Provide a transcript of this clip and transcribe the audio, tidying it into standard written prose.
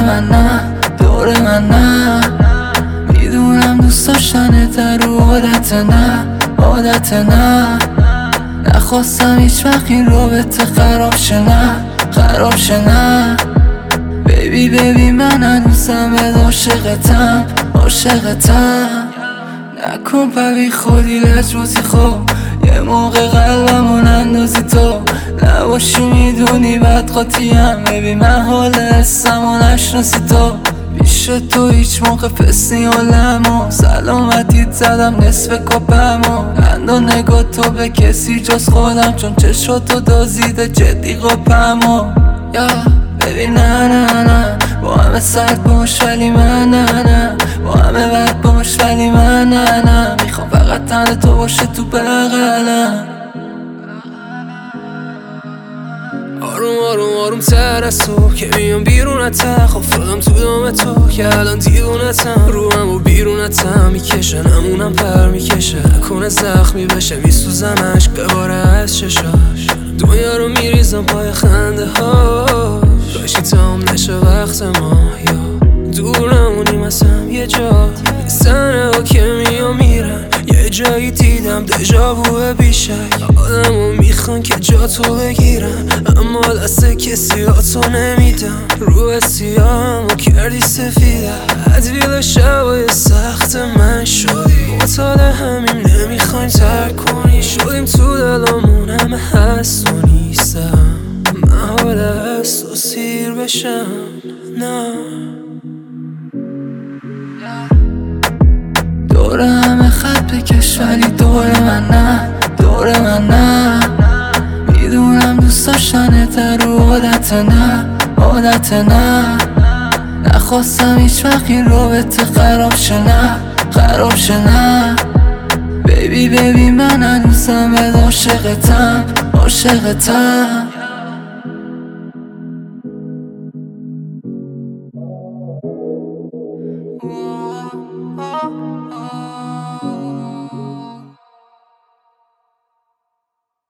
من نه، دور من نه. میدونم دوست داشتنت رو عادت نه. نخواستم هیچ وقت این رابطه خراب شه نه. بیبی من هنوزم به عاشقتم. نکن ببی خودی لجبازی خوب، یه موقع قلبمو اندازی تو. نباشی میدونی بد قاطیم، ببین من حال حسمو نشناسی تو. پیش تو هیچ موقع فستی حالمو، سلامتیت زدم نصف کپمو. اندو نگاه تو به کسی جز خودم، چون چشاتو دازیده جدی قپمو. ببین نه با همه سرد باش ولی من نه. با همه بد باش ولی من نه. میخوام فقط تنه تو باشه تو بغلم. آروم تر از تو که میام بیرونتم. خفتادم تو دام تو که الان دیوونتم. روحم و بیرونتم میکشه، نمونم پر میکشه. نکنه زخمی بشه میسوزمش بباره از چشاش. دنیا رو میریزم پای خنده هاش. کاشی تمام نشه وقت ما، یا دور نمونیم اصلا یه جا. سنه ها که میام میرن، یه جایی دیدم دژاووه بیشک. آدمو میخوان که جا تو بگیرن، اما دست کسی ها تو نمیدم. روح سیاهم و کردی سفیده، عدویل شبای سخت من شدی. معتاد همین نمیخوایم ترک کنی، شدیم تو دلامون همه هست و نیستم. من حال هست و سیر بشم نه. دور همه خط بکش ولی دور من نه. میدونم دوست داشتنت رو عادت نه. نخواستم هیچ وقت این رابطه خراب شه نه. بیبی من هنوزم به عاشقتم.